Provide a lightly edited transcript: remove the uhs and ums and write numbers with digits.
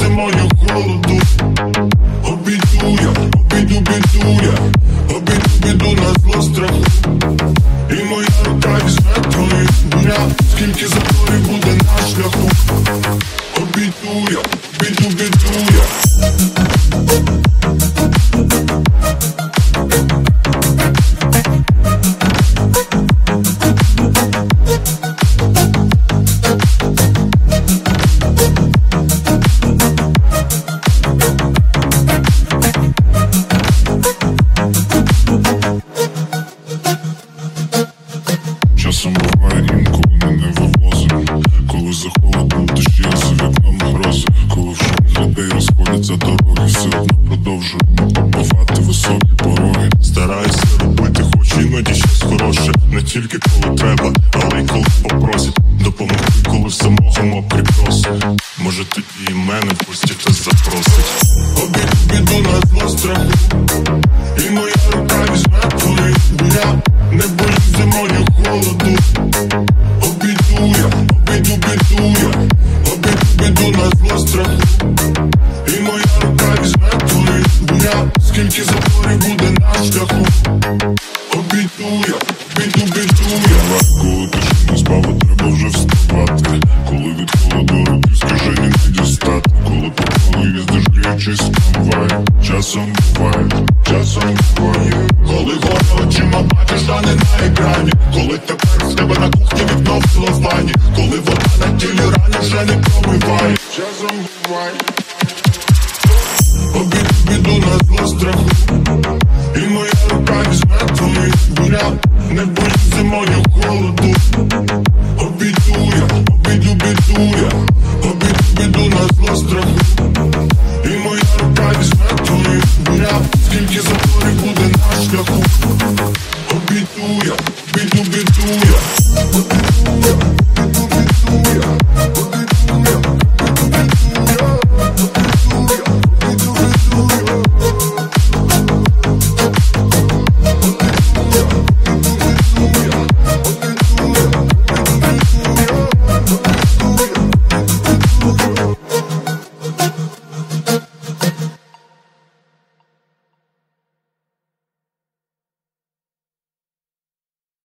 зимою холоду. Обійду я, обійду біду я, обійду біду на зло страху. І моя рука візьме твої дня, скільки заторів буде на шляху. Обійду я, обійду біду я. Часом буває інколи мене вивозим, коли за холодно в душі, а за вікном грози. Коли в шумі людей розходяться дороги, все одно продовжуємо оббивати високі пороги. Стараюся робити хоч іноді щось хороше, не тільки коли треба, але й коли попросять допомогти, коли в самого мокрі коси. Може тоді і мене в гості хтось запросить. Обійду біду на зло страху, і моя рука візьме твої дня, не боюсь зимою холоду. Обійду я, обійду біду я, обійду біду на зло страху. І моя рука візьме твої дня, скільки заторів буде на шляху. Обійду я, обійду біду я. Коли ти ще не спала, треба вже вставати. Коли від холоду руки з кишені не дістати. Коли по поїзді гріючись трамвай. Часом буває, часом буває. Коли горе очима бачиш, а не на екрані. Коли тепер в тебе на кухні вікно в целофані. Коли вода на тілі рані вже не промиває. Часом буває. Обійду біду на зло страху, і моя рука візьме твої дня, не боюсь зимою холоду. Обійду я, обійду біду я, обійду біду на зло страху.